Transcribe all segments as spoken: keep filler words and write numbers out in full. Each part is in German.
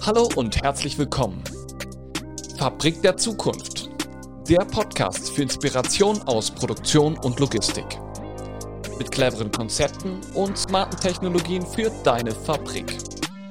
Hallo und herzlich willkommen. Fabrik der Zukunft. Der Podcast für Inspiration aus Produktion und Logistik. Mit cleveren Konzepten und smarten Technologien für deine Fabrik.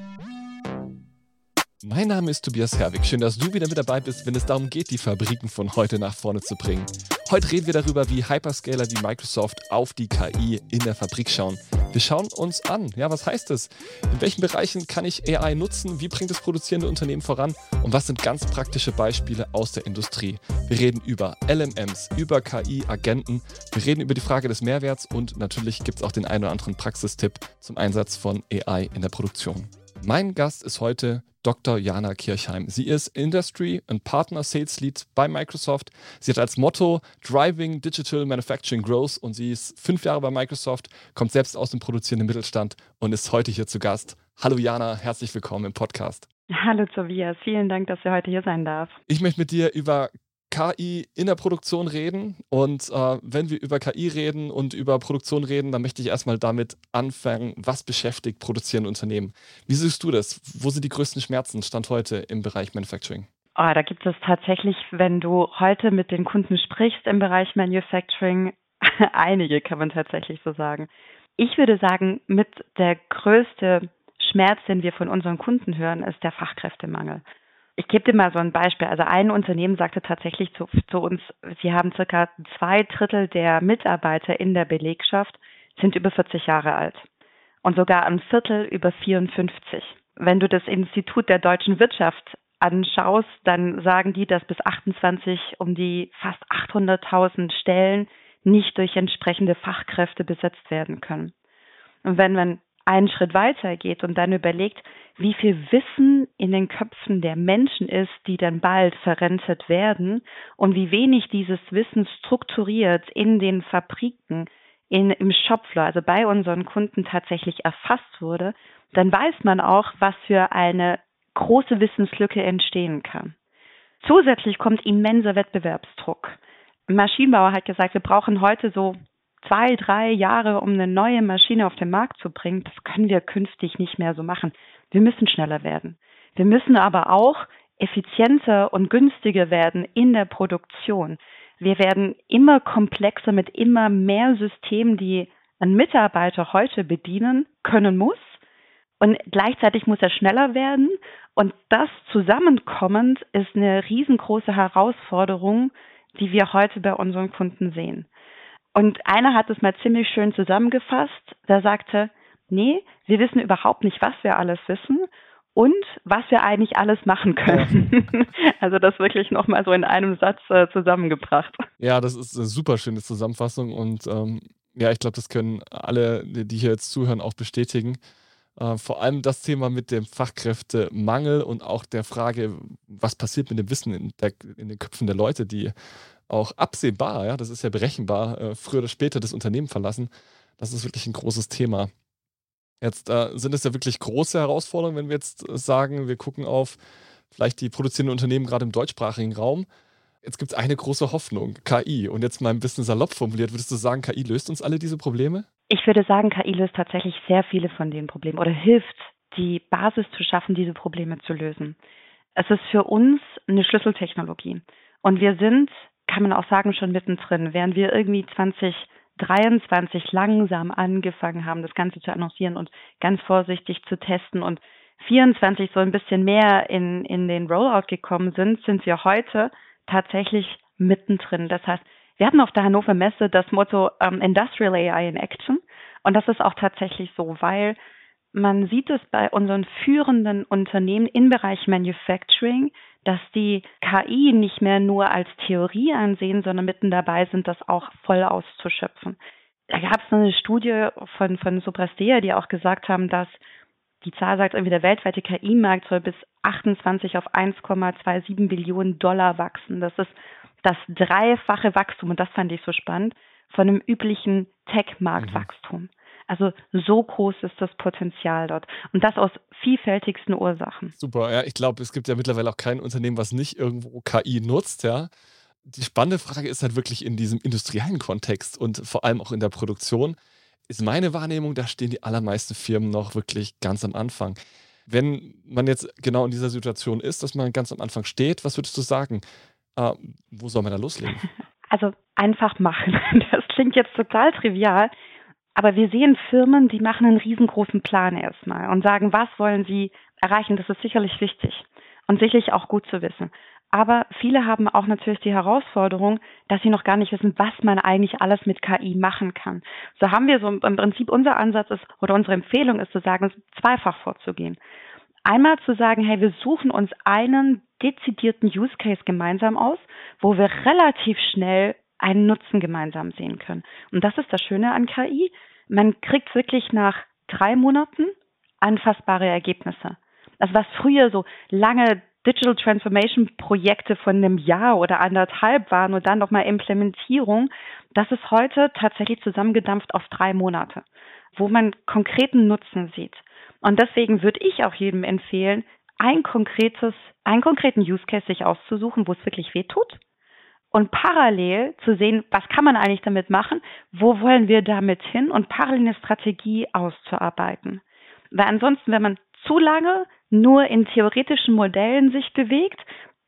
Mein Name ist Tobias Herwig. Schön, dass du wieder mit dabei bist, wenn es darum geht, die Fabriken von heute nach vorne zu bringen. Heute reden wir darüber, wie Hyperscaler wie Microsoft auf die K I in der Fabrik schauen. Wir schauen uns an, ja, was heißt es? In welchen Bereichen kann ich A I nutzen? Wie bringt es produzierende Unternehmen voran? Und was sind ganz praktische Beispiele aus der Industrie? Wir reden über L M Ms, über K I-Agenten. Wir reden über die Frage des Mehrwerts und natürlich gibt es auch den einen oder anderen Praxistipp zum Einsatz von A I in der Produktion. Mein Gast ist heute Doktor Jana Kirchheim. Sie ist Industry and Partner Sales Lead bei Microsoft. Sie hat als Motto Driving Digital Manufacturing Growth und sie ist fünf Jahre bei Microsoft, kommt selbst aus dem produzierenden Mittelstand und ist heute hier zu Gast. Hallo Jana, herzlich willkommen im Podcast. Hallo Tobias, vielen Dank, dass ich heute hier sein darf. Ich möchte mit dir über K I in der Produktion reden und äh, wenn wir über K I reden und über Produktion reden, dann möchte ich erstmal damit anfangen, was beschäftigt produzierende Unternehmen. Wie siehst du das? Wo sind die größten Schmerzen Stand heute im Bereich Manufacturing? Oh, da gibt es tatsächlich, wenn du heute mit den Kunden sprichst im Bereich Manufacturing, einige kann man tatsächlich so sagen. Ich würde sagen, mit der größte Schmerz, den wir von unseren Kunden hören, ist der Fachkräftemangel. Ich gebe dir mal so ein Beispiel. Also ein Unternehmen sagte tatsächlich zu, zu uns, sie haben circa zwei Drittel der Mitarbeiter in der Belegschaft sind über vierzig Jahre alt und sogar ein Viertel über vierundfünfzig. Wenn du das Institut der deutschen Wirtschaft anschaust, dann sagen die, dass bis achtundzwanzig um die fast achthunderttausend Stellen nicht durch entsprechende Fachkräfte besetzt werden können. Und wenn man einen Schritt weiter geht und dann überlegt, wie viel Wissen in den Köpfen der Menschen ist, die dann bald verrentet werden und wie wenig dieses Wissen strukturiert in den Fabriken, in, im Shopfloor, also bei unseren Kunden tatsächlich erfasst wurde, dann weiß man auch, was für eine große Wissenslücke entstehen kann. Zusätzlich kommt immenser Wettbewerbsdruck. Ein Maschinenbauer hat gesagt, wir brauchen heute so zwei, drei Jahre, um eine neue Maschine auf den Markt zu bringen. Das können wir künftig nicht mehr so machen. Wir müssen schneller werden. Wir müssen aber auch effizienter und günstiger werden in der Produktion. Wir werden immer komplexer mit immer mehr Systemen, die ein Mitarbeiter heute bedienen können muss. Und gleichzeitig muss er schneller werden. Und das zusammenkommend ist eine riesengroße Herausforderung, die wir heute bei unseren Kunden sehen. Und einer hat es mal ziemlich schön zusammengefasst. Der sagte, nee, wir wissen überhaupt nicht, was wir alles wissen und was wir eigentlich alles machen können. Ja. Also das wirklich nochmal so in einem Satz äh, zusammengebracht. Ja, das ist eine super schöne Zusammenfassung und ähm, ja, ich glaube, das können alle, die hier jetzt zuhören, auch bestätigen. Äh, vor allem das Thema mit dem Fachkräftemangel und auch der Frage, was passiert mit dem Wissen in, der, in den Köpfen der Leute, die auch absehbar, ja, das ist ja berechenbar, äh, früher oder später das Unternehmen verlassen. Das ist wirklich ein großes Thema. Jetzt äh, sind es ja wirklich große Herausforderungen, wenn wir jetzt äh, sagen, wir gucken auf vielleicht die produzierenden Unternehmen gerade im deutschsprachigen Raum. Jetzt gibt es eine große Hoffnung, K I. Und jetzt mal ein bisschen salopp formuliert, würdest du sagen, K I löst uns alle diese Probleme? Ich würde sagen, K I löst tatsächlich sehr viele von den Problemen oder hilft, die Basis zu schaffen, diese Probleme zu lösen. Es ist für uns eine Schlüsseltechnologie. Und wir sind, kann man auch sagen, schon mittendrin. Während wir irgendwie zwanzig dreiundzwanzig langsam angefangen haben, das Ganze zu annoncieren und ganz vorsichtig zu testen und vierundzwanzig so ein bisschen mehr in, in den Rollout gekommen sind, sind wir heute tatsächlich mittendrin. Das heißt, wir hatten auf der Hannover Messe das Motto um, Industrial A I in Action und das ist auch tatsächlich so, weil man sieht es bei unseren führenden Unternehmen im Bereich Manufacturing, dass die K I nicht mehr nur als Theorie ansehen, sondern mitten dabei sind, das auch voll auszuschöpfen. Da gab es eine Studie von, von Soprastea, die auch gesagt haben, dass die Zahl sagt, irgendwie der weltweite K I-Markt soll bis achtundzwanzig auf eins Komma siebenundzwanzig Billionen Dollar wachsen. Das ist das dreifache Wachstum, und das fand ich so spannend, von einem üblichen Tech-Marktwachstum. Mhm. Also so groß ist das Potenzial dort. Und das aus vielfältigsten Ursachen. Super, ja, ich glaube, es gibt ja mittlerweile auch kein Unternehmen, was nicht irgendwo K I nutzt, ja. Die spannende Frage ist halt wirklich in diesem industriellen Kontext und vor allem auch in der Produktion, ist meine Wahrnehmung, da stehen die allermeisten Firmen noch wirklich ganz am Anfang. Wenn man jetzt genau in dieser Situation ist, dass man ganz am Anfang steht, was würdest du sagen? Äh, wo soll man da loslegen? Also einfach machen. Das klingt jetzt total trivial, aber wir sehen Firmen, die machen einen riesengroßen Plan erstmal und sagen, was wollen sie erreichen. Das ist sicherlich wichtig und sicherlich auch gut zu wissen. Aber viele haben auch natürlich die Herausforderung, dass sie noch gar nicht wissen, was man eigentlich alles mit K I machen kann. So haben wir so im Prinzip, unser Ansatz ist oder unsere Empfehlung ist zu sagen, zweifach vorzugehen. Einmal zu sagen, hey, wir suchen uns einen dezidierten Use Case gemeinsam aus, wo wir relativ schnell einen Nutzen gemeinsam sehen können. Und das ist das Schöne an K I. Man kriegt wirklich nach drei Monaten anfassbare Ergebnisse. Also was früher so lange Digital Transformation Projekte von einem Jahr oder anderthalb waren und dann nochmal Implementierung, das ist heute tatsächlich zusammengedampft auf drei Monate, wo man konkreten Nutzen sieht. Und deswegen würde ich auch jedem empfehlen, ein konkretes, einen konkreten Use Case sich auszusuchen, wo es wirklich wehtut und parallel zu sehen, was kann man eigentlich damit machen, wo wollen wir damit hin und parallel eine Strategie auszuarbeiten. Weil ansonsten, wenn man zu lange nur in theoretischen Modellen sich bewegt,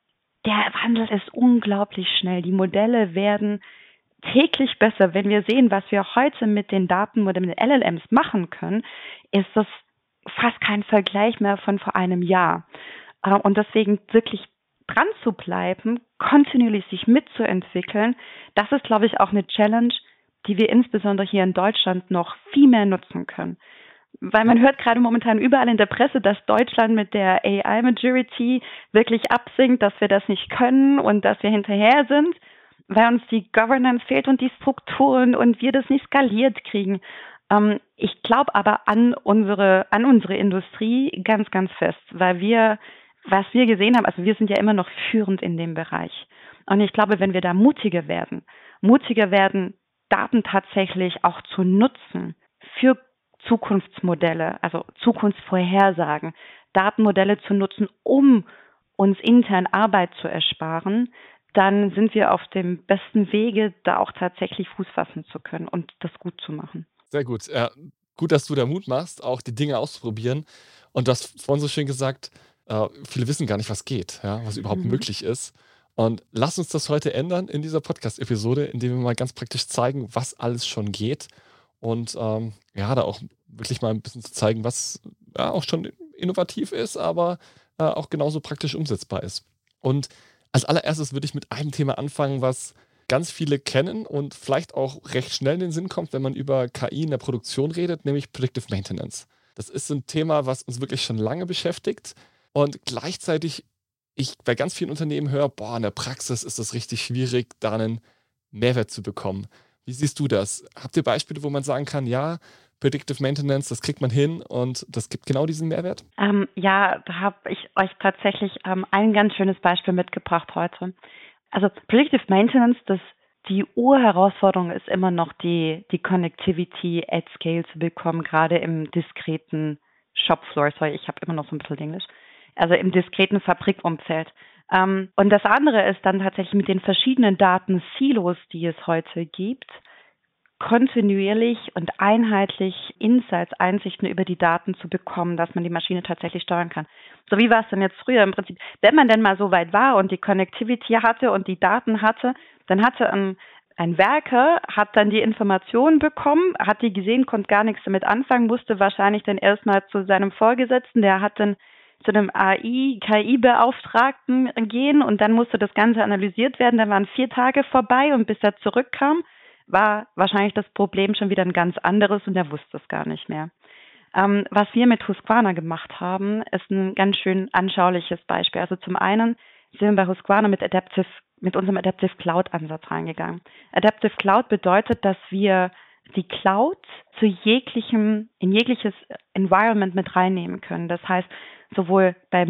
der Wandel ist unglaublich schnell. Die Modelle werden täglich besser. Wenn wir sehen, was wir heute mit den Daten oder mit den L L Ms machen können, ist das fast kein Vergleich mehr von vor einem Jahr. Und deswegen wirklich dran zu bleiben, kontinuierlich sich mitzuentwickeln, das ist, glaube ich, auch eine Challenge, die wir insbesondere hier in Deutschland noch viel mehr nutzen können. Weil man hört gerade momentan überall in der Presse, dass Deutschland mit der A I-Majority wirklich absinkt, dass wir das nicht können und dass wir hinterher sind, weil uns die Governance fehlt und die Strukturen und wir das nicht skaliert kriegen. Ähm, ich glaube aber an unsere, an unsere Industrie ganz, ganz fest, weil wir, was wir gesehen haben, also wir sind ja immer noch führend in dem Bereich. Und ich glaube, wenn wir da mutiger werden, mutiger werden, Daten tatsächlich auch zu nutzen für Zukunftsmodelle, also Zukunftsvorhersagen, Datenmodelle zu nutzen, um uns intern Arbeit zu ersparen, dann sind wir auf dem besten Wege, da auch tatsächlich Fuß fassen zu können und das gut zu machen. Sehr gut. Ja, gut, dass du da Mut machst, auch die Dinge auszuprobieren. Und du hast vorhin so schön gesagt, äh, viele wissen gar nicht, was geht, ja, was überhaupt Mhm. möglich ist. Und lass uns das heute ändern in dieser Podcast-Episode, indem wir mal ganz praktisch zeigen, was alles schon geht. Und ähm, ja, da auch wirklich mal ein bisschen zu zeigen, was ja auch schon innovativ ist, aber äh, auch genauso praktisch umsetzbar ist. Und als allererstes würde ich mit einem Thema anfangen, was ganz viele kennen und vielleicht auch recht schnell in den Sinn kommt, wenn man über K I in der Produktion redet, nämlich Predictive Maintenance. Das ist ein Thema, was uns wirklich schon lange beschäftigt und gleichzeitig ich bei ganz vielen Unternehmen höre, boah, in der Praxis ist es richtig schwierig, da einen Mehrwert zu bekommen. Wie siehst du das? Habt ihr Beispiele, wo man sagen kann, ja, Predictive Maintenance, das kriegt man hin und das gibt genau diesen Mehrwert? Ähm, ja, da habe ich euch tatsächlich ähm, ein ganz schönes Beispiel mitgebracht heute. Also Predictive Maintenance, das die Urherausforderung ist immer noch die, die Connectivity at Scale zu bekommen, gerade im diskreten Shopfloor. Sorry, ich habe immer noch so ein bisschen Englisch. Also im diskreten Fabrikumfeld. Ähm, und das andere ist dann tatsächlich mit den verschiedenen Datensilos, die es heute gibt, kontinuierlich und einheitlich Insights, Einsichten über die Daten zu bekommen, dass man die Maschine tatsächlich steuern kann. So wie war es denn jetzt früher im Prinzip? Wenn man denn mal so weit war und die Connectivity hatte und die Daten hatte, dann hatte ein, ein Werker, hat dann die Informationen bekommen, hat die gesehen, konnte gar nichts damit anfangen, musste wahrscheinlich dann erstmal zu seinem Vorgesetzten, der hat dann zu einem A I, K I-Beauftragten gehen und dann musste das Ganze analysiert werden. Dann waren vier Tage vorbei und bis er zurückkam, war wahrscheinlich das Problem schon wieder ein ganz anderes und er wusste es gar nicht mehr. Ähm, was wir mit Husqvarna gemacht haben, ist ein ganz schön anschauliches Beispiel. Also zum einen sind wir bei Husqvarna mit Adaptive, mit unserem Adaptive Cloud-Ansatz reingegangen. Adaptive Cloud bedeutet, dass wir die Cloud zu jeglichem, in jegliches Environment mit reinnehmen können. Das heißt, sowohl bei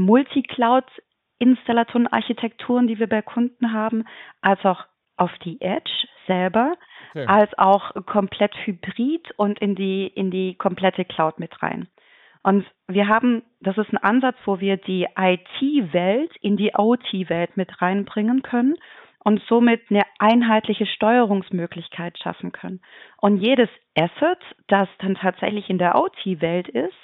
Multi-Cloud-Installatoren-Architekturen, die wir bei Kunden haben, als auch auf die Edge selber, okay, als auch komplett hybrid und in die, in die komplette Cloud mit rein. Und wir haben, das ist ein Ansatz, wo wir die I T-Welt in die O T-Welt mit reinbringen können und somit eine einheitliche Steuerungsmöglichkeit schaffen können. Und jedes Asset, das dann tatsächlich in der O T-Welt ist,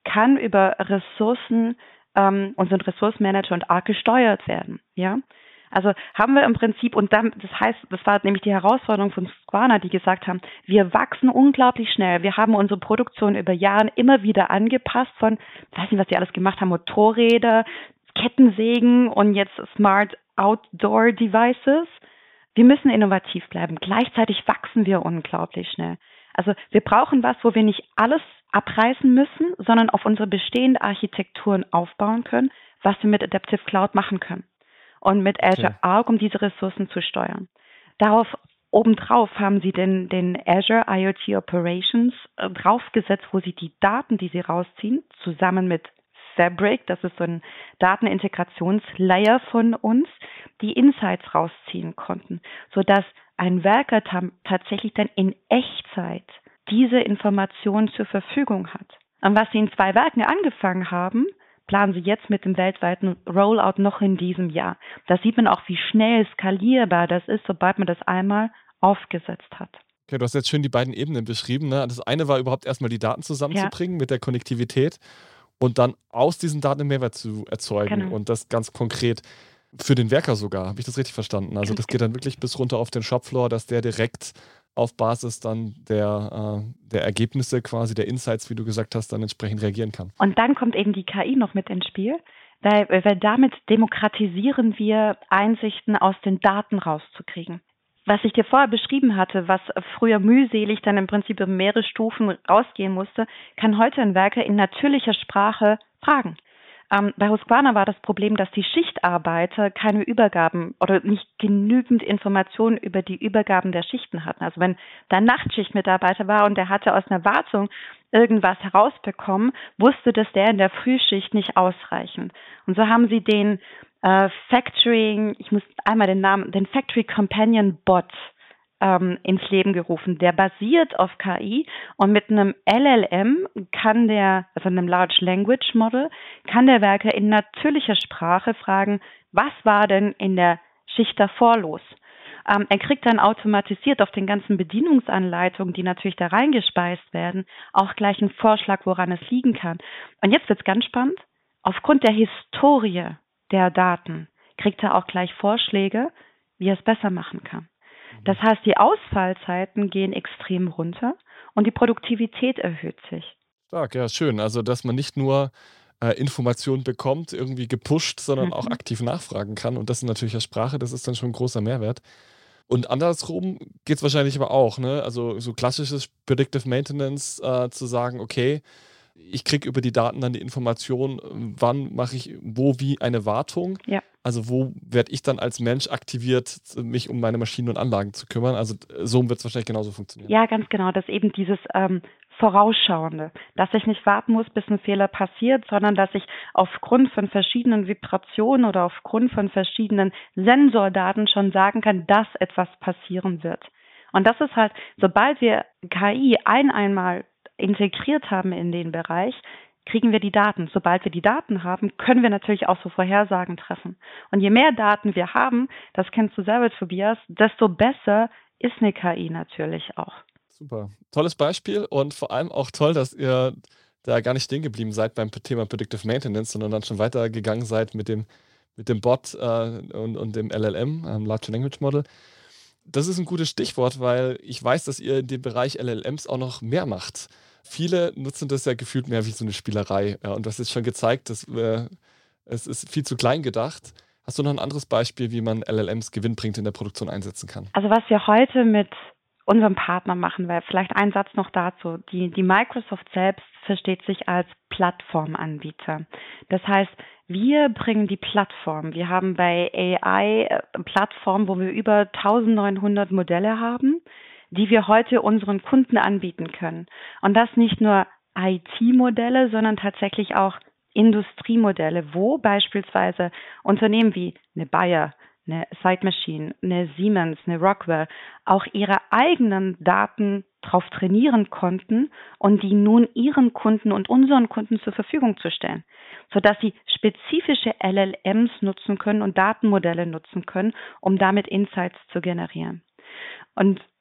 kann über Ressourcen, ähm, unseren Ressourcenmanager und Arc gesteuert werden. Ja, also haben wir im Prinzip, und dann, das heißt, das war nämlich die Herausforderung von Husqvarna, die gesagt haben, wir wachsen unglaublich schnell. Wir haben unsere Produktion über Jahre immer wieder angepasst von, ich weiß nicht, was die alles gemacht haben, Motorräder, Kettensägen und jetzt Smart Outdoor Devices. Wir müssen innovativ bleiben. Gleichzeitig wachsen wir unglaublich schnell. Also wir brauchen was, wo wir nicht alles abreißen müssen, sondern auf unsere bestehenden Architekturen aufbauen können, was wir mit Adaptive Cloud machen können. Und mit Azure Okay. Arc, um diese Ressourcen zu steuern. Darauf obendrauf haben sie den, den Azure IoT Operations äh, draufgesetzt, wo sie die Daten, die sie rausziehen, zusammen mit Fabric, das ist so ein Datenintegrationslayer von uns, die Insights rausziehen konnten, sodass ein Werker tam- tatsächlich dann in Echtzeit diese Informationen zur Verfügung hat. Und was sie in zwei Werken angefangen haben, planen sie jetzt mit dem weltweiten Rollout noch in diesem Jahr. Da sieht man auch, wie schnell skalierbar das ist, sobald man das einmal aufgesetzt hat. Okay, du hast jetzt schön die beiden Ebenen beschrieben. Ne? Das eine war überhaupt erstmal die Daten zusammenzubringen mit der Konnektivität und dann aus diesen Daten einen Mehrwert zu erzeugen. Genau. Und das ganz konkret für den Werker sogar. Habe ich das richtig verstanden? Also das geht dann wirklich bis runter auf den Shopfloor, dass der direkt auf Basis dann der, äh, der Ergebnisse quasi, der Insights, wie du gesagt hast, dann entsprechend reagieren kann. Und dann kommt eben die K I noch mit ins Spiel, weil, weil damit demokratisieren wir Einsichten aus den Daten rauszukriegen. Was ich dir vorher beschrieben hatte, was früher mühselig dann im Prinzip über mehrere Stufen rausgehen musste, kann heute ein Werker in natürlicher Sprache fragen. Ähm, bei Husqvarna war das Problem, dass die Schichtarbeiter keine Übergaben oder nicht genügend Informationen über die Übergaben der Schichten hatten. Also wenn da ein Nachtschichtmitarbeiter war und der hatte aus einer Wartung irgendwas herausbekommen, wusste das der in der Frühschicht nicht ausreichend. Und so haben sie den äh, Factoring, ich muss einmal den Namen, den Factory Companion Bot ähm, ins Leben gerufen. Der basiert auf K I und mit einem L L M kann der, also einem Large Language Model, kann der Werker in natürlicher Sprache fragen, was war denn in der Schicht davor los? Ähm, er kriegt dann automatisiert auf den ganzen Bedienungsanleitungen, die natürlich da reingespeist werden, auch gleich einen Vorschlag, woran es liegen kann. Und jetzt wird's ganz spannend. Aufgrund der Historie der Daten kriegt er auch gleich Vorschläge, wie er es besser machen kann. Das heißt, die Ausfallzeiten gehen extrem runter und die Produktivität erhöht sich. Stark, ja, schön. Also, dass man nicht nur äh, Informationen bekommt, irgendwie gepusht, sondern auch Mhm. aktiv nachfragen kann. Und das in natürlicher Sprache, das ist dann schon ein großer Mehrwert. Und andersrum geht es wahrscheinlich aber auch, ne? Also so klassisches Predictive Maintenance, äh, zu sagen, okay, ich kriege über die Daten dann die Information, äh, wann mache ich wo wie eine Wartung. Ja. Also wo werde ich dann als Mensch aktiviert, mich um meine Maschinen und Anlagen zu kümmern. Also äh, so wird es wahrscheinlich genauso funktionieren. Ja, ganz genau. Das ist eben dieses ähm, Vorausschauende, dass ich nicht warten muss, bis ein Fehler passiert, sondern dass ich aufgrund von verschiedenen Vibrationen oder aufgrund von verschiedenen Sensordaten schon sagen kann, dass etwas passieren wird. Und das ist halt, sobald wir K I ein einmal integriert haben in den Bereich, kriegen wir die Daten. Sobald wir die Daten haben, können wir natürlich auch so Vorhersagen treffen. Und je mehr Daten wir haben, das kennst du selber, Tobias, desto besser ist eine K I natürlich auch. Super. Tolles Beispiel und vor allem auch toll, dass ihr da gar nicht stehen geblieben seid beim Thema Predictive Maintenance, sondern dann schon weitergegangen seid mit dem, mit dem Bot äh, und, und dem L L M, ähm, Large Language Model. Das ist ein gutes Stichwort, weil ich weiß, dass ihr in dem Bereich L L Ms auch noch mehr macht. Viele nutzen das ja gefühlt mehr wie so eine Spielerei. Ja, und das ist schon gezeigt, dass äh, es ist viel zu klein gedacht. Hast du noch ein anderes Beispiel, wie man L L Ms gewinnbringend in der Produktion einsetzen kann? Also was wir heute mit unserem Partner machen, weil vielleicht ein Satz noch dazu. Die, die Microsoft selbst versteht sich als Plattformanbieter. Das heißt, wir bringen die Plattform. Wir haben bei A I-Plattformen, wo wir über neunzehnhundert Modelle haben, die wir heute unseren Kunden anbieten können. Und das nicht nur I T-Modelle, sondern tatsächlich auch Industriemodelle, wo beispielsweise Unternehmen wie eine Bayer, eine Sight Machine, eine Siemens, eine Rockwell auch ihre eigenen Daten drauf trainieren konnten und die nun ihren Kunden und unseren Kunden zur Verfügung zu stellen, sodass sie spezifische L L Ms nutzen können und Datenmodelle nutzen können, um damit Insights zu generieren. Und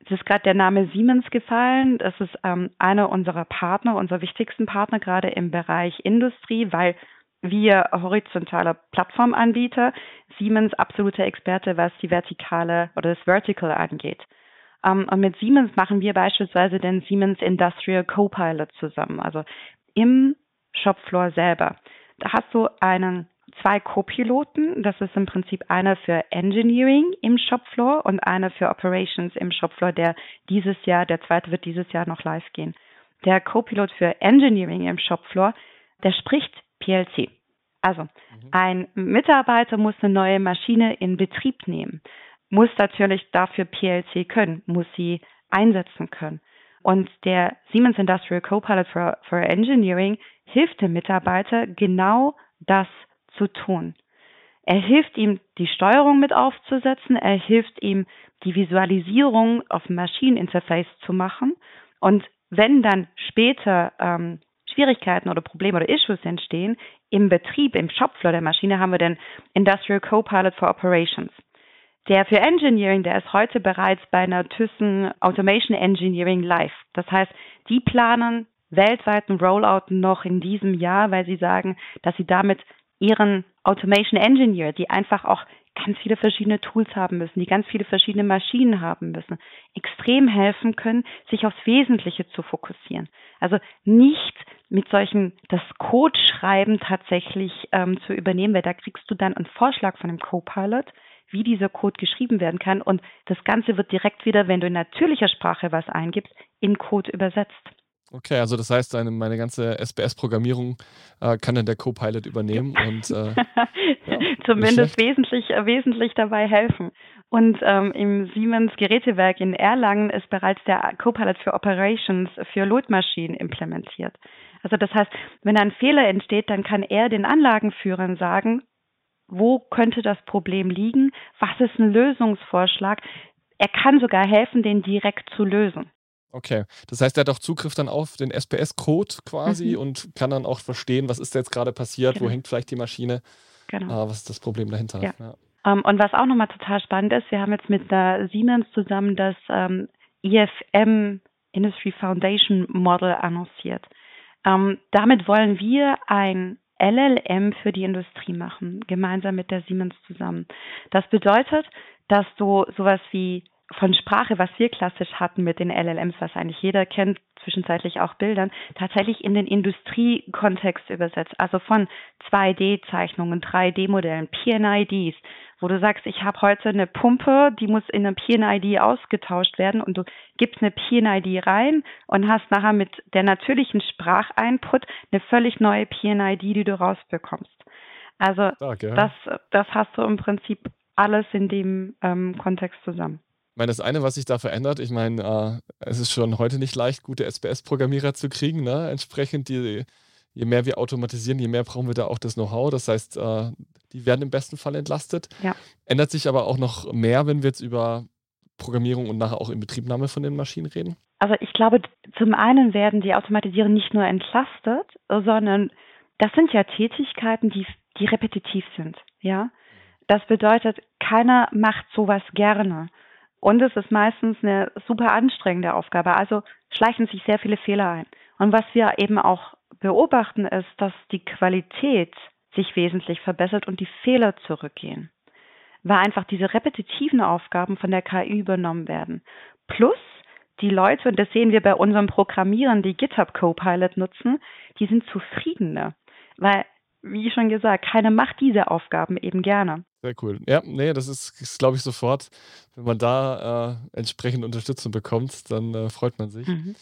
es ist gerade der Name Siemens gefallen. Das ist ähm, einer unserer Partner, unserer wichtigsten Partner gerade im Bereich Industrie, weil wir horizontaler Plattformanbieter, Siemens absoluter Experte, was die vertikale oder das Vertical angeht. Um, und mit Siemens machen wir beispielsweise den Siemens Industrial Copilot zusammen, also im Shopfloor selber. Da hast du einen zwei Co-Piloten, das ist im Prinzip einer für Engineering im Shopfloor und einer für Operations im Shopfloor, der dieses Jahr, der zweite wird dieses Jahr noch live gehen. Der Co-Pilot für Engineering im Shopfloor, der spricht P L C. Also mhm. ein Mitarbeiter muss eine neue Maschine in Betrieb nehmen, muss natürlich dafür P L C können, muss sie einsetzen können. Und der Siemens Industrial Copilot for, for Engineering hilft dem Mitarbeiter, genau das zu tun. Er hilft ihm, die Steuerung mit aufzusetzen, er hilft ihm, die Visualisierung auf dem Maschineninterface zu machen. Und wenn dann später ähm, Schwierigkeiten oder Probleme oder Issues entstehen, im Betrieb, im Shopfloor der Maschine haben wir den Industrial Copilot for Operations. Der für Engineering, der ist heute bereits bei einer Thyssen Automation Engineering live. Das heißt, die planen weltweiten Rollout noch in diesem Jahr, weil sie sagen, dass sie damit ihren Automation Engineer, die einfach auch ganz viele verschiedene Tools haben müssen, die ganz viele verschiedene Maschinen haben müssen, extrem helfen können, sich aufs Wesentliche zu fokussieren. Also nicht mit solchen, das Codeschreiben tatsächlich ähm, zu übernehmen, weil da kriegst du dann einen Vorschlag von dem Copilot, wie dieser Code geschrieben werden kann und das Ganze wird direkt wieder, wenn du in natürlicher Sprache was eingibst, in Code übersetzt. Okay, also das heißt, eine, meine ganze S B S-Programmierung äh, kann dann der Copilot übernehmen und äh, ja, zumindest wesentlich, äh, wesentlich dabei helfen. Und ähm, im Siemens Gerätewerk in Erlangen ist bereits der Copilot für Operations für Loadmaschinen implementiert. Also das heißt, wenn ein Fehler entsteht, dann kann er den Anlagenführern sagen, wo könnte das Problem liegen? Was ist ein Lösungsvorschlag? Er kann sogar helfen, den direkt zu lösen. Okay, das heißt, er hat auch Zugriff dann auf den S P S-Code quasi mhm. und kann dann auch verstehen, was ist da jetzt gerade passiert, genau. Wo hängt vielleicht die Maschine, genau. äh, was ist das Problem dahinter. Ja. Ja. Um, und was auch nochmal total spannend ist, wir haben jetzt mit der Siemens zusammen das ähm, I F M Industry Foundation Model annonciert. Um, damit wollen wir ein L L M für die Industrie machen, gemeinsam mit der Siemens zusammen. Das bedeutet, dass du sowas wie von Sprache, was wir klassisch hatten mit den L L Ms, was eigentlich jeder kennt, zwischenzeitlich auch Bildern, tatsächlich in den Industriekontext übersetzt. Also von zwei D-Zeichnungen, drei D-Modellen, P N I Ds, wo du sagst, ich habe heute eine Pumpe, die muss in einem P N I D ausgetauscht werden und du gibst eine P N I D rein und hast nachher mit der natürlichen Spracheinput eine völlig neue P N I D, die du rausbekommst. Also Stark, ja. das, das hast du im Prinzip alles in dem ähm, Kontext zusammen. Ich meine, das eine, was sich da verändert, ich meine, äh, es ist schon heute nicht leicht, gute S P S-Programmierer zu kriegen. Ne? Entsprechend, die, je mehr wir automatisieren, je mehr brauchen wir da auch das Know-how. Das heißt, äh, die werden im besten Fall entlastet. Ja. Ändert sich aber auch noch mehr, wenn wir jetzt über Programmierung und nachher auch Inbetriebnahme von den Maschinen reden? Also ich glaube, zum einen werden die Automatisierer nicht nur entlastet, sondern das sind ja Tätigkeiten, die, die repetitiv sind. Ja, das bedeutet, keiner macht sowas gerne. Und es ist meistens eine super anstrengende Aufgabe, also schleichen sich sehr viele Fehler ein. Und was wir eben auch beobachten, ist, dass die Qualität sich wesentlich verbessert und die Fehler zurückgehen, weil einfach diese repetitiven Aufgaben von der K I übernommen werden. Plus die Leute, und das sehen wir bei unseren Programmierern, die GitHub Copilot nutzen, die sind zufriedener, weil, wie schon gesagt, keiner macht diese Aufgaben eben gerne. Sehr cool. Ja, nee, das ist, ist glaube ich, sofort, wenn man da äh, entsprechend Unterstützung bekommt, dann äh, freut man sich. Mhm.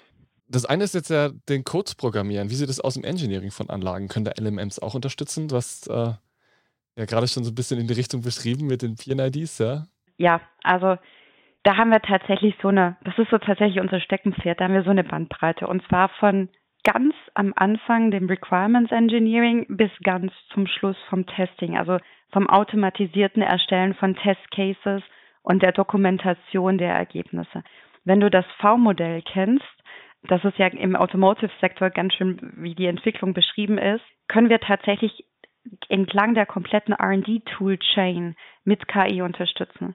Das eine ist jetzt ja den Code zu programmieren. Wie sieht es aus im Engineering von Anlagen? Können da L M Ms auch unterstützen? Du hast äh, ja gerade schon so ein bisschen in die Richtung beschrieben mit den P N I Ds, ja? Ja, also da haben wir tatsächlich so eine, das ist so tatsächlich unser Steckenpferd, da haben wir so eine Bandbreite. Und zwar von ganz am Anfang dem Requirements Engineering bis ganz zum Schluss vom Testing, also vom automatisierten Erstellen von Test Cases und der Dokumentation der Ergebnisse. Wenn du das V-Modell kennst, das ist ja im Automotive-Sektor ganz schön, wie die Entwicklung beschrieben ist, können wir tatsächlich entlang der kompletten R and D-Tool-Chain mit K I unterstützen.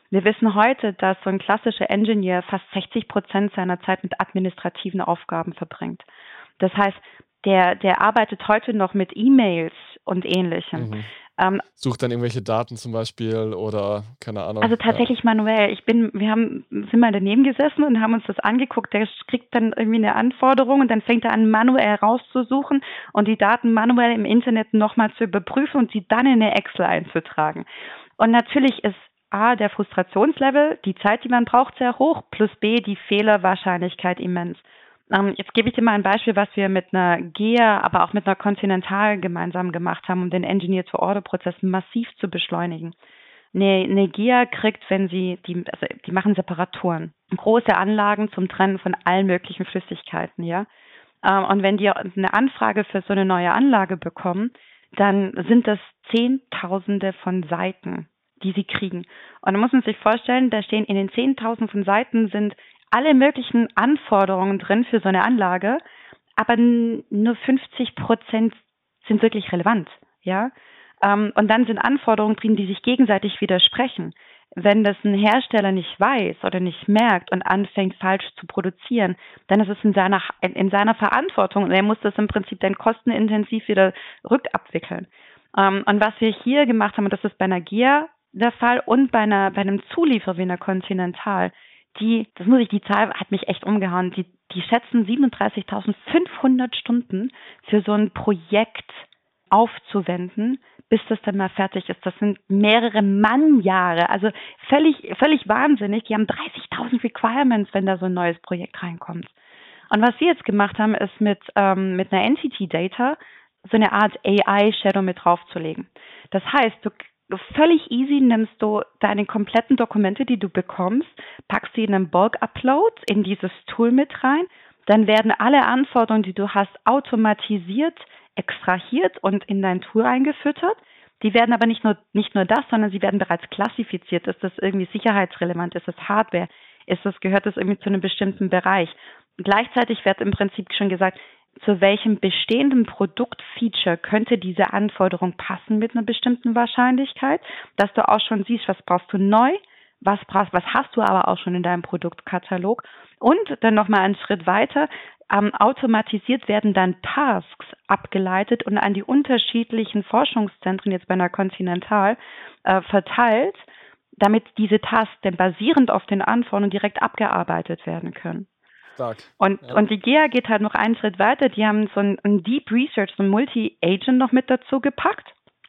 Wir wissen heute, dass so ein klassischer Engineer fast sechzig Prozent seiner Zeit mit administrativen Aufgaben verbringt. Das heißt, der, der arbeitet heute noch mit E-Mails und Ähnlichem. Mhm. Ähm, Sucht dann irgendwelche Daten zum Beispiel oder keine Ahnung. Also tatsächlich ja. manuell. Ich bin, wir haben, sind mal daneben gesessen und haben uns das angeguckt. Der kriegt dann irgendwie eine Anforderung und dann fängt er an, manuell rauszusuchen und die Daten manuell im Internet nochmal zu überprüfen und sie dann in eine Excel einzutragen. Und natürlich ist A, der Frustrationslevel, die Zeit, die man braucht, sehr hoch, plus B, die Fehlerwahrscheinlichkeit immens. Ähm, jetzt gebe ich dir mal ein Beispiel, was wir mit einer G E A, aber auch mit einer Continental gemeinsam gemacht haben, um den Engineer-to-Order-Prozess massiv zu beschleunigen. Eine, eine G E A kriegt, wenn sie, die, also die machen Separaturen, große Anlagen zum Trennen von allen möglichen Flüssigkeiten, ja. Ähm, und wenn die eine Anfrage für so eine neue Anlage bekommen, dann sind das Zehntausende von Seiten, die sie kriegen. Und dann muss man sich vorstellen, da stehen in den Zehntausenden von Seiten sind alle möglichen Anforderungen drin für so eine Anlage, aber nur fünfzig Prozent sind wirklich relevant, ja. Um, und dann sind Anforderungen drin, die sich gegenseitig widersprechen. Wenn das ein Hersteller nicht weiß oder nicht merkt und anfängt, falsch zu produzieren, dann ist es in seiner, in seiner Verantwortung und er muss das im Prinzip dann kostenintensiv wieder rückabwickeln. Um, und was wir hier gemacht haben, und das ist bei einer G E A der Fall und bei, einer, bei einem Zulieferer wie einer Continental, die, das muss ich, die Zahl hat mich echt umgehauen, die, die schätzen siebenunddreißigtausendfünfhundert Stunden für so ein Projekt aufzuwenden, bis das dann mal fertig ist. Das sind mehrere Mannjahre, also völlig, völlig wahnsinnig. Die haben dreißigtausend Requirements, wenn da so ein neues Projekt reinkommt. Und was wir jetzt gemacht haben, ist mit, ähm, mit einer Entity Data so eine Art A I-Shadow mit draufzulegen. Das heißt, du völlig easy nimmst du deine kompletten Dokumente, die du bekommst, packst sie in einen Bulk-Upload in dieses Tool mit rein, dann werden alle Anforderungen, die du hast, automatisiert extrahiert und in dein Tool eingefüttert. Die werden aber nicht nur, nicht nur das, sondern sie werden bereits klassifiziert. Ist das irgendwie sicherheitsrelevant? Ist das Hardware? Ist das, gehört das irgendwie zu einem bestimmten Bereich? Gleichzeitig wird im Prinzip schon gesagt, zu welchem bestehenden Produktfeature könnte diese Anforderung passen mit einer bestimmten Wahrscheinlichkeit, dass du auch schon siehst, was brauchst du neu, was brauchst, was hast du aber auch schon in deinem Produktkatalog und dann nochmal einen Schritt weiter, ähm, automatisiert werden dann Tasks abgeleitet und an die unterschiedlichen Forschungszentren, jetzt bei einer Continental, äh, verteilt, damit diese Tasks dann basierend auf den Anforderungen direkt abgearbeitet werden können. Stark. Und, ja. und die G E A geht halt noch einen Schritt weiter. Die haben so ein, ein Deep Research, so ein Multi-Agent noch mit dazu gepackt,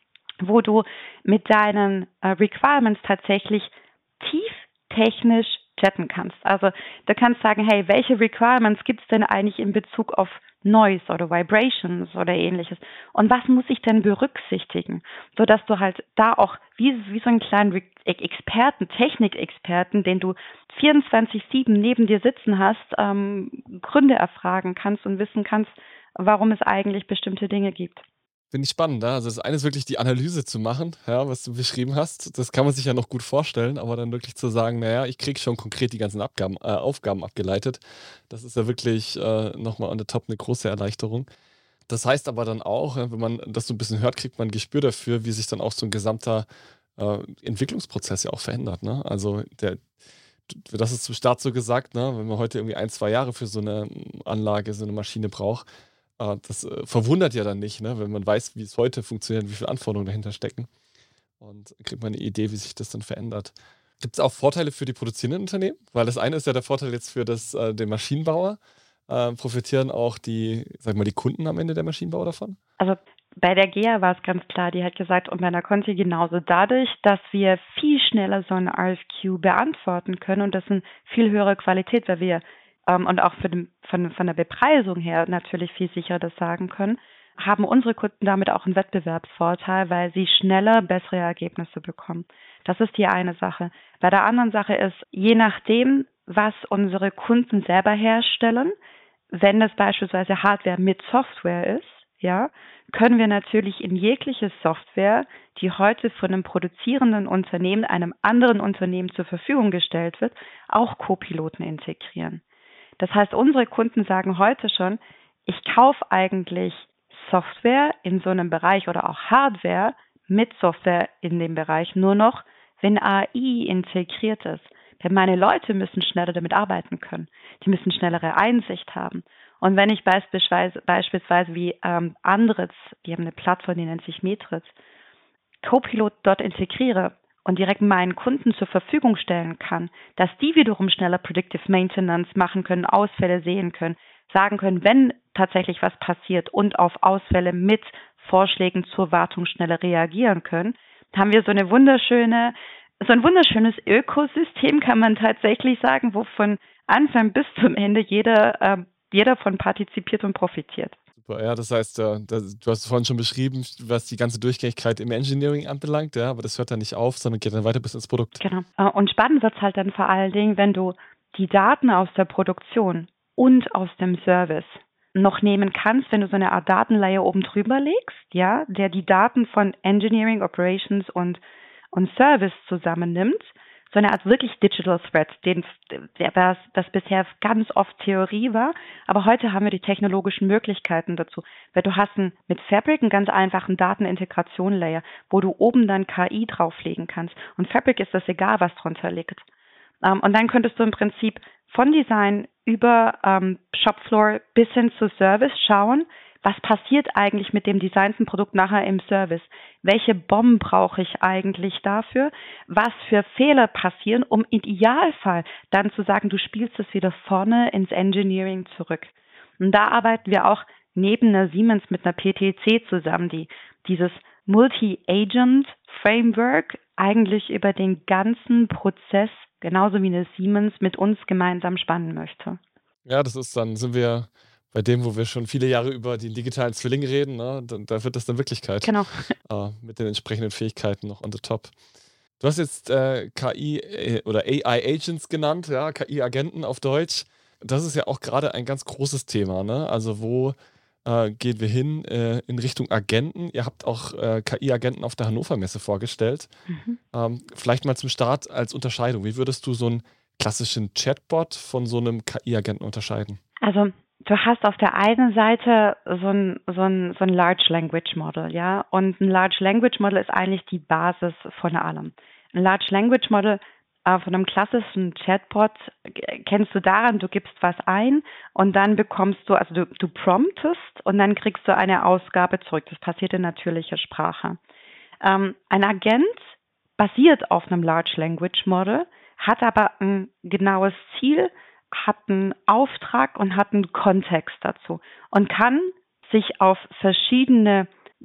wo du mit deinen äh, Requirements tatsächlich tief technisch chatten kannst. Also du kannst sagen, hey, welche Requirements gibt es denn eigentlich in Bezug auf Noise oder Vibrations oder ähnliches? Und was muss ich denn berücksichtigen? Sodass du halt da auch wie, wie so einen kleinen Experten, Technikexperten, den du vierundzwanzig sieben neben dir sitzen hast, ähm, Gründe erfragen kannst und wissen kannst, warum es eigentlich bestimmte Dinge gibt. Finde ich spannend. Ja? Also das eine ist wirklich die Analyse zu machen, ja, was du beschrieben hast. Das kann man sich ja noch gut vorstellen, aber dann wirklich zu sagen, naja, ich kriege schon konkret die ganzen Abgaben, äh, Aufgaben abgeleitet. Das ist ja wirklich äh, nochmal on the top eine große Erleichterung. Das heißt aber dann auch, wenn man das so ein bisschen hört, kriegt man ein Gespür dafür, wie sich dann auch so ein gesamter äh, Entwicklungsprozess ja auch verändert. Ne? Also der, das ist zum Start so gesagt, ne? Wenn man heute irgendwie ein, zwei Jahre für so eine Anlage, so eine Maschine braucht, das äh, verwundert ja dann nicht, ne? Wenn man weiß, wie es heute funktioniert, wie viele Anforderungen dahinter stecken. Und dann kriegt man eine Idee, wie sich das dann verändert. Gibt es auch Vorteile für die produzierenden Unternehmen? Weil das eine ist ja der Vorteil jetzt für das, äh, den Maschinenbauer. Äh, profitieren auch die, sag mal, die Kunden am Ende der Maschinenbauer davon? Also bei der G E A war es ganz klar, die hat gesagt, und bei der Conti genauso, dadurch, dass wir viel schneller so ein R F Q beantworten können und das in viel höhere Qualität, weil wir ähm, und auch für den, von, von der Bepreisung her natürlich viel sicherer das sagen können, haben unsere Kunden damit auch einen Wettbewerbsvorteil, weil sie schneller bessere Ergebnisse bekommen. Das ist die eine Sache. Bei der anderen Sache ist, je nachdem, was unsere Kunden selber herstellen, wenn das beispielsweise Hardware mit Software ist, ja, können wir natürlich in jegliche Software, die heute von einem produzierenden Unternehmen, einem anderen Unternehmen zur Verfügung gestellt wird, auch Co-Piloten integrieren. Das heißt, unsere Kunden sagen heute schon, ich kaufe eigentlich Software in so einem Bereich oder auch Hardware mit Software in dem Bereich nur noch, wenn A I integriert ist. Denn meine Leute müssen schneller damit arbeiten können. Die müssen schnellere Einsicht haben. Und wenn ich beispielsweise, beispielsweise wie ähm, Andritz, die haben eine Plattform, die nennt sich Metritz, Copilot dort integriere und direkt meinen Kunden zur Verfügung stellen kann, dass die wiederum schneller Predictive Maintenance machen können, Ausfälle sehen können, sagen können, wenn tatsächlich was passiert und auf Ausfälle mit Vorschlägen zur Wartung schneller reagieren können, haben wir so eine wunderschöne, so ein wunderschönes Ökosystem, kann man tatsächlich sagen, wo von Anfang bis zum Ende jeder, äh, jeder von partizipiert und profitiert. Super, ja, das heißt, äh, das, du hast es vorhin schon beschrieben, was die ganze Durchgängigkeit im Engineering anbelangt, ja, aber das hört dann nicht auf, sondern geht dann weiter bis ins Produkt. Genau. Äh, Und spannend wird es halt dann vor allen Dingen, wenn du die Daten aus der Produktion und aus dem Service noch nehmen kannst, wenn du so eine Art Datenlayer oben drüber legst, ja, der die Daten von Engineering, Operations und, und Service zusammennimmt, so eine Art wirklich Digital Thread, den, der, das, das bisher ganz oft Theorie war, aber heute haben wir die technologischen Möglichkeiten dazu, weil du hast ein, mit Fabric einen ganz einfachen Datenintegration-Layer, wo du oben dann K I drauflegen kannst und Fabric ist das egal, was drunter liegt. Um, und dann könntest du im Prinzip von Design über ähm, Shopfloor bis hin zu Service schauen, was passiert eigentlich mit dem designten Produkt nachher im Service? Welche Bomben brauche ich eigentlich dafür? Was für Fehler passieren, um im Idealfall dann zu sagen, du spielst es wieder vorne ins Engineering zurück. Und da arbeiten wir auch neben einer Siemens mit einer P T C zusammen, die dieses Multi-Agent-Framework eigentlich über den ganzen Prozess, genauso wie eine Siemens, mit uns gemeinsam spannen möchte. Ja, das ist dann, sind wir bei dem, wo wir schon viele Jahre über den digitalen Zwilling reden, ne? Da, da wird das dann Wirklichkeit. Genau. Äh, mit den entsprechenden Fähigkeiten noch on the top. Du hast jetzt äh, K I äh, oder A I-Agents genannt, ja, K I-Agenten auf Deutsch. Das ist ja auch gerade ein ganz großes Thema, ne? Also wo äh, gehen wir hin äh, in Richtung Agenten? Ihr habt auch äh, K I-Agenten auf der Hannover Messe vorgestellt. Mhm. Ähm, vielleicht mal zum Start als Unterscheidung. Wie würdest du so einen klassischen Chatbot von so einem K I-Agenten unterscheiden? Also du hast auf der einen Seite so ein, so ein, so ein Large Language Model, ja, und ein Large Language Model ist eigentlich die Basis von allem. Ein Large Language Model äh, von einem klassischen Chatbot äh, kennst du daran, du gibst was ein und dann bekommst du, also du, du promptest und dann kriegst du eine Ausgabe zurück. Das passiert in natürlicher Sprache. Ähm, ein Agent basiert auf einem Large Language Model, hat aber ein genaues Ziel, hat einen Auftrag und hat einen Kontext dazu und kann sich auf verschiedene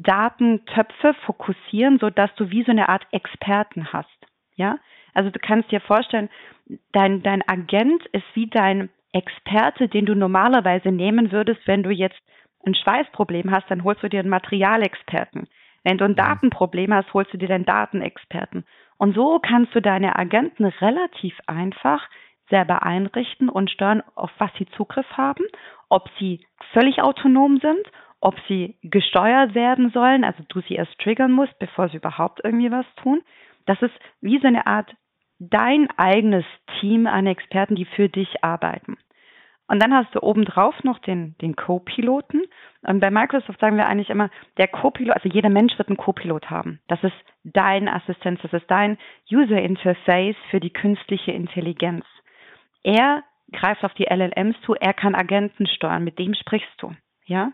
Datentöpfe fokussieren, sodass du wie so eine Art Experten hast. Ja, also du kannst dir vorstellen, dein, dein Agent ist wie dein Experte, den du normalerweise nehmen würdest, wenn du jetzt ein Schweißproblem hast, dann holst du dir einen Materialexperten. Wenn du ein Datenproblem hast, holst du dir den Datenexperten. Und so kannst du deine Agenten relativ einfach selber einrichten und steuern, auf was sie Zugriff haben, ob sie völlig autonom sind, ob sie gesteuert werden sollen, also du sie erst triggern musst, bevor sie überhaupt irgendwie was tun. Das ist wie so eine Art dein eigenes Team an Experten, die für dich arbeiten. Und dann hast du obendrauf noch den, den Co-Piloten. Und bei Microsoft sagen wir eigentlich immer, der Co-Pilot, also jeder Mensch wird einen Co-Pilot haben. Das ist dein Assistenz, das ist dein User Interface für die künstliche Intelligenz. Er greift auf die L L Ms zu, er kann Agenten steuern, mit dem sprichst du, ja?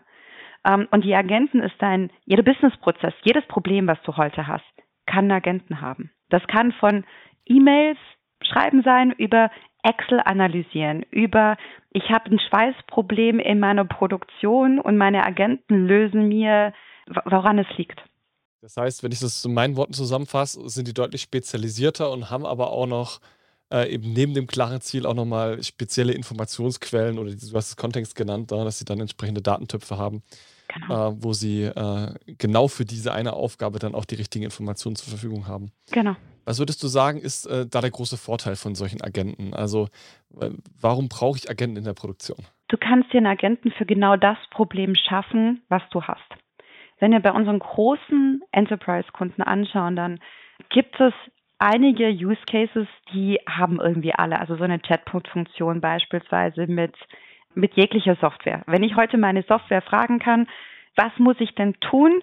Und die Agenten ist dein, jeder Businessprozess, jedes Problem, was du heute hast, kann einen Agenten haben. Das kann von E-Mails schreiben sein, über Excel analysieren, über ich habe ein Schweißproblem in meiner Produktion und meine Agenten lösen mir, woran es liegt. Das heißt, wenn ich das zu meinen Worten zusammenfasse, sind die deutlich spezialisierter und haben aber auch noch äh, eben neben dem klaren Ziel auch nochmal spezielle Informationsquellen oder du hast es Kontext genannt, da, dass sie dann entsprechende Datentöpfe haben, Genau. äh, wo sie äh, genau für diese eine Aufgabe dann auch die richtigen Informationen zur Verfügung haben. Genau. Was würdest du sagen, ist äh, da der große Vorteil von solchen Agenten? Also äh, warum brauche ich Agenten in der Produktion? Du kannst dir einen Agenten für genau das Problem schaffen, was du hast. Wenn wir bei unseren großen Enterprise-Kunden anschauen, dann gibt es einige Use Cases, die haben irgendwie alle. Also so eine Chatbot-Funktion beispielsweise mit, mit jeglicher Software. Wenn ich heute meine Software fragen kann, was muss ich denn tun,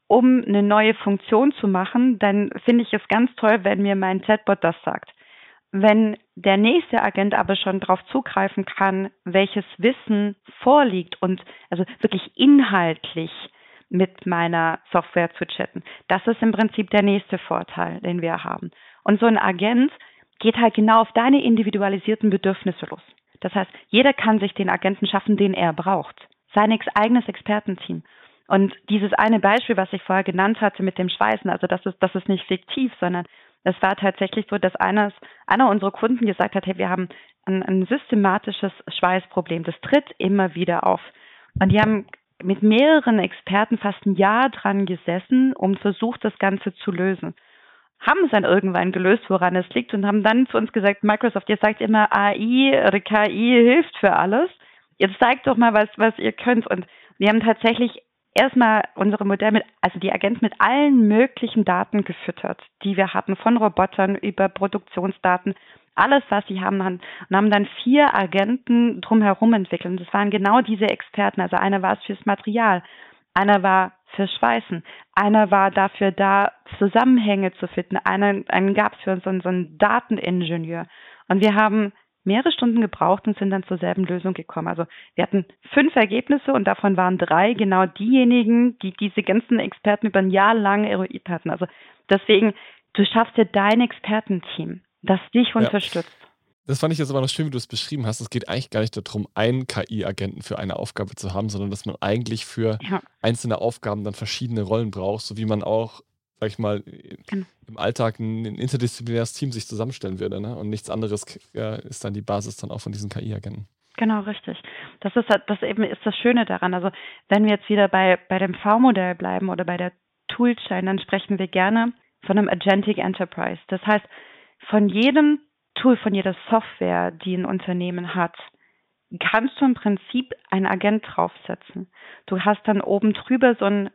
um eine neue Funktion zu machen, dann finde ich es ganz toll, wenn mir mein Chatbot das sagt. Wenn der nächste Agent aber schon darauf zugreifen kann, welches Wissen vorliegt und also wirklich inhaltlich mit meiner Software zu chatten, das ist im Prinzip der nächste Vorteil, den wir haben. Und so ein Agent geht halt genau auf deine individualisierten Bedürfnisse los. Das heißt, jeder kann sich den Agenten schaffen, den er braucht. Sein ex- eigenes Expertenteam. Und dieses eine Beispiel, was ich vorher genannt hatte mit dem Schweißen, also das ist, das ist nicht fiktiv, sondern es war tatsächlich so, dass eines, einer unserer Kunden gesagt hat, hey, wir haben ein, ein systematisches Schweißproblem. Das tritt immer wieder auf. Und die haben mit mehreren Experten fast ein Jahr dran gesessen, um versucht, das Ganze zu lösen. Haben es dann irgendwann gelöst, woran es liegt, und haben dann zu uns gesagt, Microsoft, ihr sagt immer, A I oder K I hilft für alles. Jetzt zeigt doch mal, was, was ihr könnt. Und wir haben tatsächlich erstmal unsere Modelle mit, also die Agenten mit allen möglichen Daten gefüttert, die wir hatten, von Robotern über Produktionsdaten, alles, was sie haben, und haben dann vier Agenten drumherum entwickelt. Und das waren genau diese Experten. Also einer war es fürs Material, einer war fürs Schweißen, einer war dafür da, Zusammenhänge zu finden, einer, einen gab es für uns so, so einen Dateningenieur. Und wir haben mehrere Stunden gebraucht und sind dann zur selben Lösung gekommen. Also wir hatten fünf Ergebnisse und davon waren drei genau diejenigen, die diese ganzen Experten über ein Jahr lang eruiert hatten. Also deswegen, du schaffst dir dein Expertenteam, das dich Ja. unterstützt. Das fand ich jetzt aber noch schön, wie du es beschrieben hast. Es geht eigentlich gar nicht darum, einen K I-Agenten für eine Aufgabe zu haben, sondern dass man eigentlich für Ja, einzelne Aufgaben dann verschiedene Rollen braucht, so wie man auch, sag ich mal, genau. im Alltag ein, ein interdisziplinäres Team sich zusammenstellen würde. Ne? Und nichts anderes äh, ist dann die Basis dann auch von diesen K I-Agenten. Genau, richtig. Das ist halt- das eben ist das Schöne daran. Also wenn wir jetzt wieder bei, bei dem V-Modell bleiben oder bei der Toolchain, dann sprechen wir gerne von einem Agentic Enterprise. Das heißt, von jedem Tool, von jeder Software, die ein Unternehmen hat, kannst du im Prinzip einen Agent draufsetzen. Du hast dann oben drüber so einen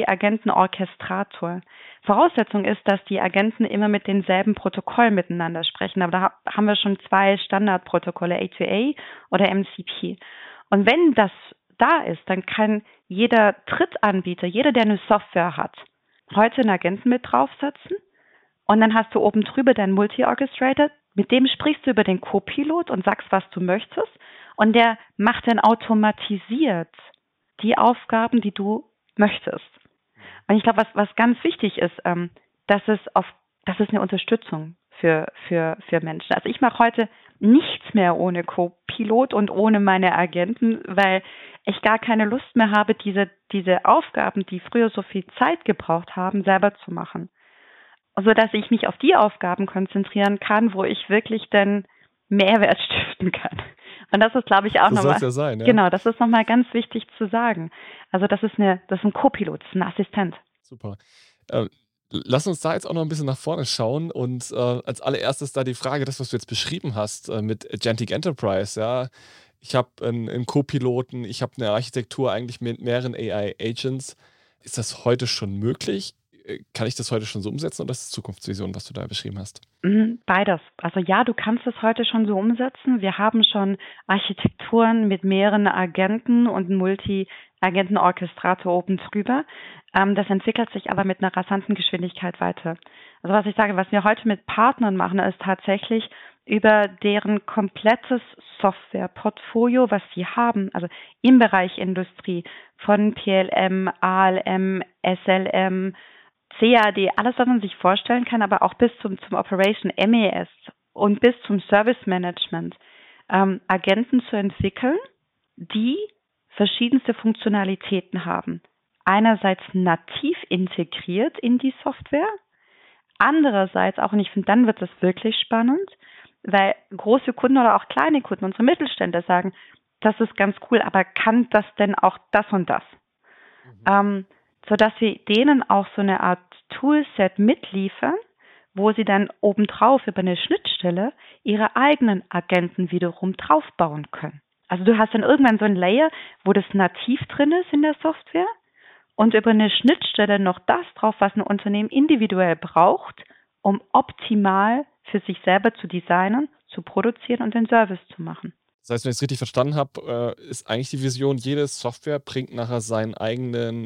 Multi-Agenten-Orchestrator. Voraussetzung ist, dass die Agenten immer mit denselben Protokollen miteinander sprechen. Aber da ha- haben wir schon zwei Standardprotokolle, A zwei A oder M C P. Und wenn das da ist, dann kann jeder Drittanbieter, jeder, der eine Software hat, heute einen Agenten mit draufsetzen. Und dann hast du oben drüber deinen Multi-Orchestrator, mit dem sprichst du über den Copilot und sagst, was du möchtest. Und der macht dann automatisiert die Aufgaben, die du möchtest. Und ich glaube, was, was ganz wichtig ist, ähm, dass es auf, das ist eine Unterstützung für, für, für Menschen. Also ich mache heute nichts mehr ohne Copilot und ohne meine Agenten, weil ich gar keine Lust mehr habe, diese, diese Aufgaben, die früher so viel Zeit gebraucht haben, selber zu machen. So dass ich mich auf die Aufgaben konzentrieren kann, wo ich wirklich dann Mehrwert stiften kann. Und das ist, glaube ich, auch So soll nochmal, es ja sein, ja. genau, das ist nochmal ganz wichtig zu sagen. Also das ist eine, das ist ein Copilot, das ist ein Assistent. Super. Äh, lass uns da jetzt auch noch ein bisschen nach vorne schauen und äh, als allererstes da die Frage, das, was du jetzt beschrieben hast äh, mit Agentic Enterprise, ja. Ich habe einen, einen Co-Piloten, ich habe eine Architektur eigentlich mit mehreren A I-Agents. Ist das heute schon möglich? Äh, Kann ich das heute schon so umsetzen oder ist das Zukunftsvision, was du da beschrieben hast? Mhm, Beides. Also ja, du kannst es heute schon so umsetzen. Wir haben schon Architekturen mit mehreren Agenten und einem Multi-Agenten-Orchestrator oben drüber. Ähm, das entwickelt sich aber mit einer rasanten Geschwindigkeit weiter. Also was ich sage, was wir heute mit Partnern machen, ist tatsächlich über deren komplettes Softwareportfolio, was sie haben, also im Bereich Industrie, von P L M, A L M, S L M, C A D, alles, was man sich vorstellen kann, aber auch bis zum, zum Operation M E S und bis zum Service Management, ähm, Agenten zu entwickeln, die verschiedenste Funktionalitäten haben. Einerseits nativ integriert in die Software, andererseits auch, und ich finde, dann wird es wirklich spannend, weil große Kunden oder auch kleine Kunden, unsere Mittelständler sagen, das ist ganz cool, aber kann das denn auch das und das? Mhm. Ähm, sodass wir denen auch so eine Art Toolset mitliefern, wo sie dann obendrauf über eine Schnittstelle ihre eigenen Agenten wiederum draufbauen können. Also du hast dann irgendwann so ein Layer, wo das nativ drin ist in der Software und über eine Schnittstelle noch das drauf, was ein Unternehmen individuell braucht, um optimal für sich selber zu designen, zu produzieren und den Service zu machen. Das heißt, wenn ich es richtig verstanden habe, äh, ist eigentlich die Vision, jede Software bringt nachher seinen eigenen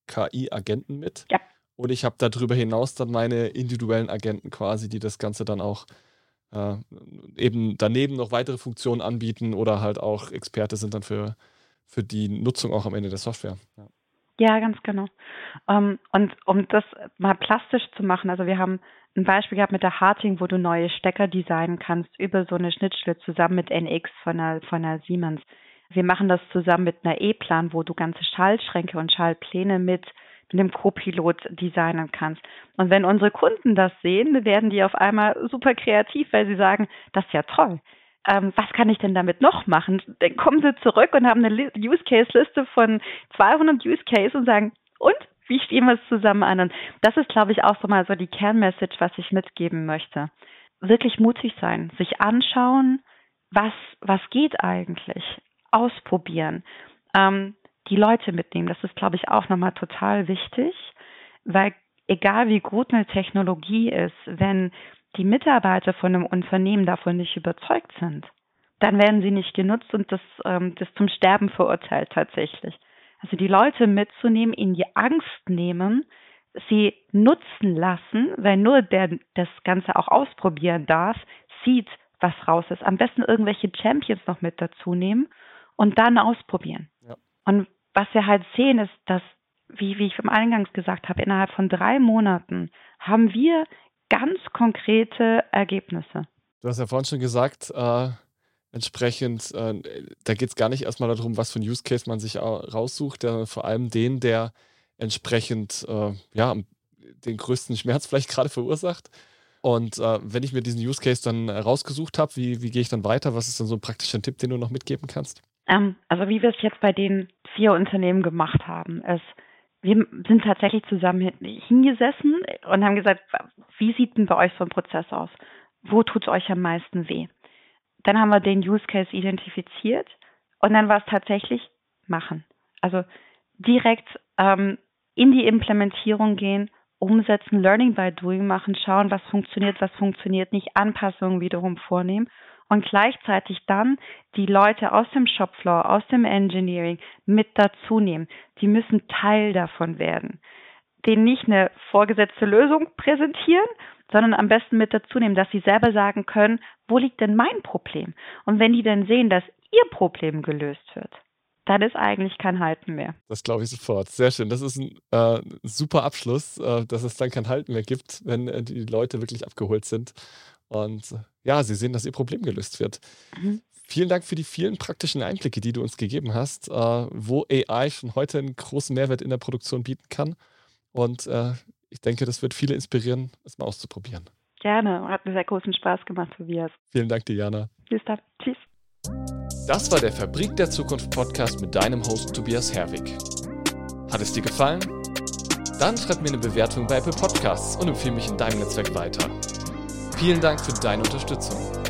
K I-Agenten mit. Ja. Und ich habe darüber hinaus dann meine individuellen Agenten quasi, die das Ganze dann auch äh, eben daneben noch weitere Funktionen anbieten oder halt auch Experte sind dann für, für die Nutzung auch am Ende der Software. Ja. Ja, ganz genau. Ähm, und um das mal plastisch zu machen, also wir haben ein Beispiel gehabt mit der Harting, wo du neue Stecker designen kannst über so eine Schnittstelle zusammen mit N X von der, von der Siemens. Wir machen das zusammen mit einer E-Plan, wo du ganze Schaltschränke und Schaltpläne mit einem Co-Pilot designen kannst. Und wenn unsere Kunden das sehen, werden die auf einmal super kreativ, weil sie sagen, das ist ja toll. Ähm, was kann ich denn damit noch machen? Dann kommen sie zurück und haben eine Use-Case-Liste von zweihundert Use-Cases und sagen, und? Wie stehen wir es zusammen an? Und das ist, glaube ich, auch so mal so die Kernmessage, was ich mitgeben möchte. Wirklich mutig sein, sich anschauen, was, was geht eigentlich, ausprobieren, ähm, die Leute mitnehmen. Das ist, glaube ich, auch nochmal total wichtig, weil egal wie gut eine Technologie ist, wenn die Mitarbeiter von einem Unternehmen davon nicht überzeugt sind, dann werden sie nicht genutzt und das, ähm, das zum Sterben verurteilt tatsächlich. Also die Leute mitzunehmen, ihnen die Angst nehmen, sie nutzen lassen, weil nur der das Ganze auch ausprobieren darf, sieht, was raus ist. Am besten irgendwelche Champions noch mit dazu nehmen und dann ausprobieren. Ja. Und was wir halt sehen, ist, dass, wie, wie ich am Eingangs gesagt habe, innerhalb von drei Monaten haben wir ganz konkrete Ergebnisse. Du hast ja vorhin schon gesagt, äh, entsprechend, äh, da geht es gar nicht erstmal darum, was für ein Use Case man sich raussucht, sondern vor allem den, der entsprechend äh, ja, den größten Schmerz vielleicht gerade verursacht. Und äh, wenn ich mir diesen Use Case dann rausgesucht habe, wie, wie gehe ich dann weiter? Was ist dann so ein praktischer Tipp, den du noch mitgeben kannst? Ähm, also wie wir es jetzt bei den vier Unternehmen gemacht haben, ist, wir sind tatsächlich zusammen hingesessen und haben gesagt, wie sieht denn bei euch so ein Prozess aus? Wo tut es euch am meisten weh? Dann haben wir den Use Case identifiziert und dann war es tatsächlich machen. Also direkt ähm, in die Implementierung gehen, umsetzen, Learning by Doing machen, schauen, was funktioniert, was funktioniert nicht, Anpassungen wiederum vornehmen und gleichzeitig dann die Leute aus dem Shopfloor, aus dem Engineering mit dazu nehmen. Die müssen Teil davon werden. Denen nicht eine vorgesetzte Lösung präsentieren, sondern am besten mit dazu nehmen, dass sie selber sagen können, wo liegt denn mein Problem? Und wenn die dann sehen, dass ihr Problem gelöst wird, dann ist eigentlich kein Halten mehr. Das glaube ich sofort. Sehr schön. Das ist ein äh, super Abschluss, äh, dass es dann kein Halten mehr gibt, wenn äh, die Leute wirklich abgeholt sind. Und äh, ja, sie sehen, dass ihr Problem gelöst wird. Mhm. Vielen Dank für die vielen praktischen Einblicke, die du uns gegeben hast, äh, wo A I schon heute einen großen Mehrwert in der Produktion bieten kann. Und äh, ich denke, das wird viele inspirieren, es mal auszuprobieren. Gerne. Hat mir sehr großen Spaß gemacht, Tobias. Vielen Dank, Diana. Bis dann. Tschüss. Das war der Fabrik der Zukunft Podcast mit deinem Host Tobias Herwig. Hat es dir gefallen? Dann schreib mir eine Bewertung bei Apple Podcasts und empfehle mich in deinem Netzwerk weiter. Vielen Dank für deine Unterstützung.